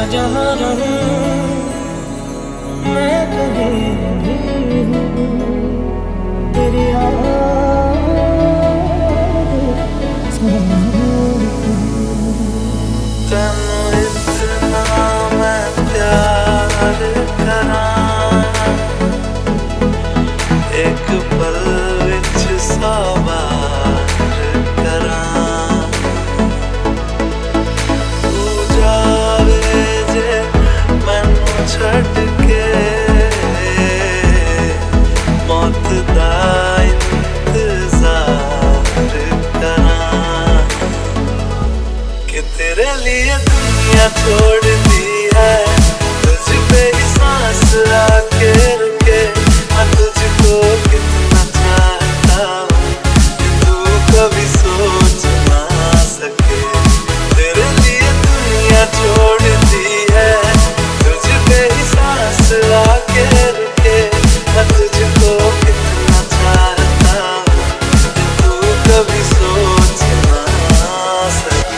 जहाँ रहूं मैं कहीं भी हूँ, तेरी याद तैनू इतना मैं प्यार करां, एक पल विच 100 बार करां। तू जावे जे मैनू छड्ड के, मौत दा इंतजार करां, कि तेरे लिए दुनिया छोड़ दी है, तुझ पे ही सांस आके रुके। मैं तुझको कितना चाहता हूँ कि तू कभी सोच ना सके। तेरे लिए दुनिया छोड़ दी है, तुझ पे ही सांस आके रुके। मैं तुझको कितना चाहता हूँ कि तू कभी सोच ना सके।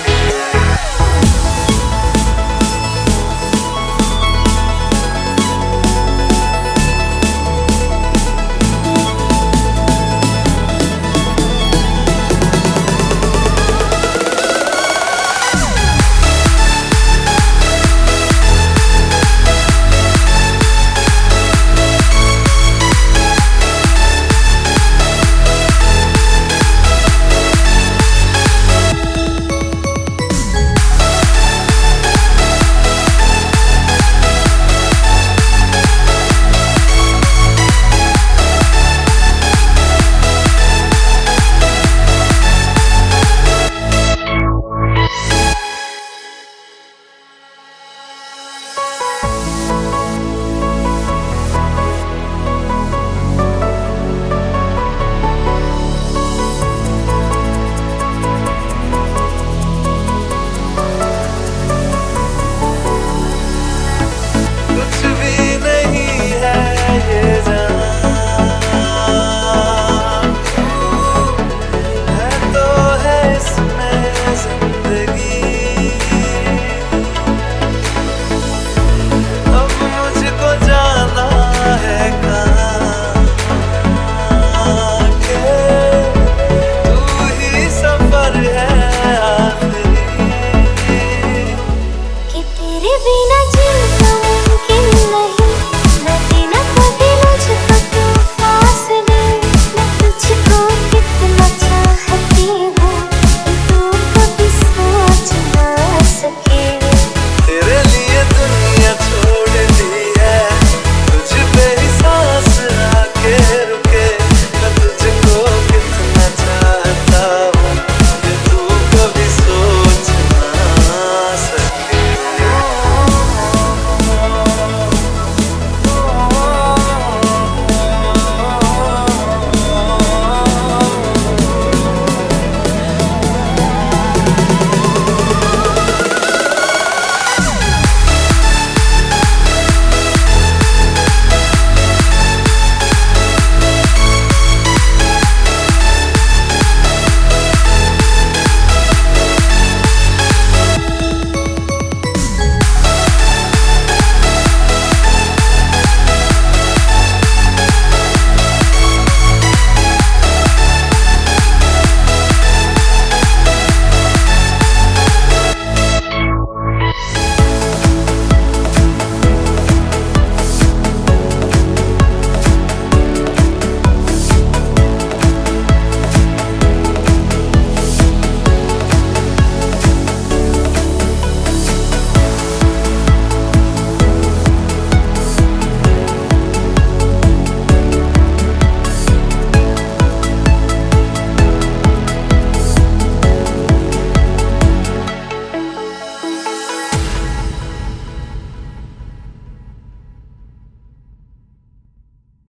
तेरे बिना